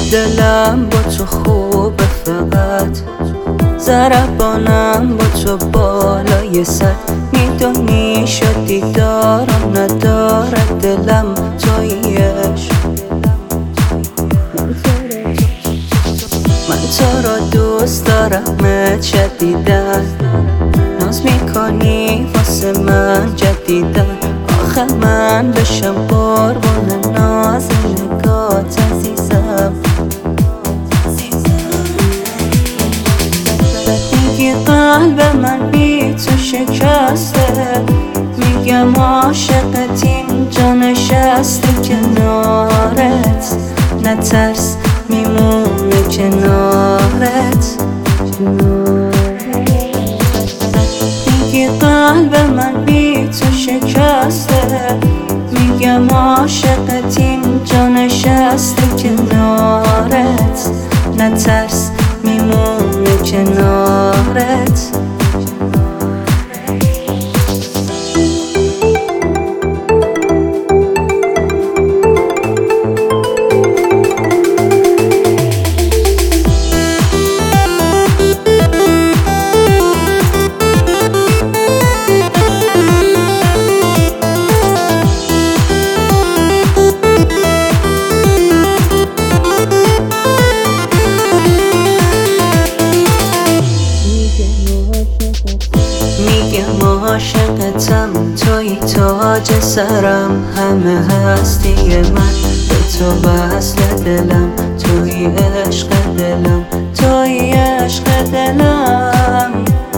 دلم با تو خوبه، فقط ضربانم با تو بالای صد. میدونی شدی دارم ندارد دلم تویش. من تو را دوست دارم جدیدن، ناز میکنی واسه من جدیدن. آخه من بشم قربون ناز نگات عزیزم. میگی قلب من بی تو شکسته، میگم عاشقت اینجا نشسته کنارت. نترس میمونه کنارت. میگی قلب من بی تو شکسته، میگم عاشقت اینجا نشسته کنارت. نترس میمونه کنارت. میگم عاشقتم، توی تاج سرم، همه هستی من به تو وصل دلم. توی عشق دلم، توی عشق دلم.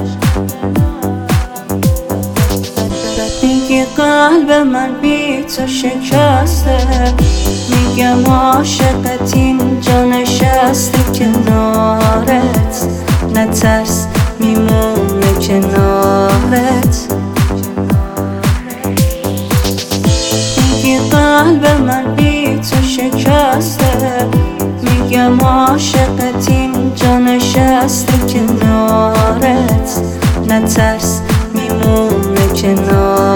میگی قلب من بی تو شکسته، میگم عاشقت اینجا نشسته کنارت. نترس میمونه کنارت. میگی قلب من بی تو شکسته، میگم عاشقت اینجا نشسته کنارت. نترس میمونه کنارت.